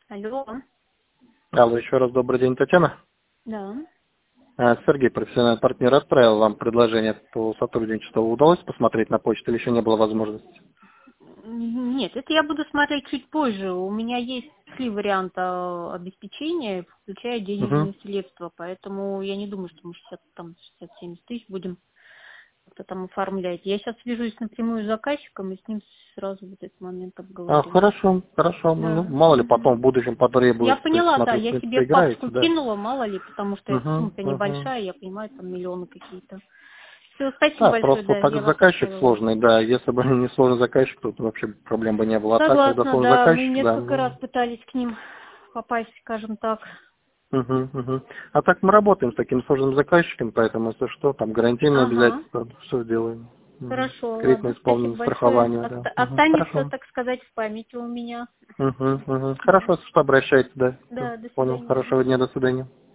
Алло. Алло, еще раз добрый день, Татьяна. Да. Сергей, профессиональный партнер, отправил вам предложение по сотрудничеству. Удалось посмотреть на почту или еще не было возможности? Нет, это я буду смотреть чуть позже. У меня есть 3 варианта обеспечения, включая Угу. денежные средства, поэтому я не думаю, что мы 60-70 тысяч будем как-то там оформлять. Я сейчас свяжусь напрямую с заказчиком и с ним сразу вот этот момент обговорим. Хорошо, хорошо. Ну, Да. мало ли Мгм. потом в будущем Я потребуется. То есть, поняла, да, смотрю, в я себе принципе, папочку играете, да? кинула, мало ли, потому что Угу, сумма-то угу. небольшая, я понимаю, там миллионы какие-то. Все, спасибо Да, большое, просто да, так я как вас заказчик оставила. сложный, да. Если бы не сложный заказчик, то вообще проблем бы не было. А так, когда Согласна, сложный да, мы заказчик, да, несколько раз ну. пытались к ним попасть, скажем так. Угу, угу. А так мы работаем с таким сложным заказчиком, поэтому если что, там гарантийные Ага, обязательства, все сделаем. Угу. хорошо, Кредитное ладно, спасибо исполнение, большое. страхование, да. Угу. Останется, Хорошо. так сказать, в памяти у меня. Угу, угу. Да, Хорошо, что обращаетесь, да. Всё, да, до понял. свидания. Хорошего дня, до свидания.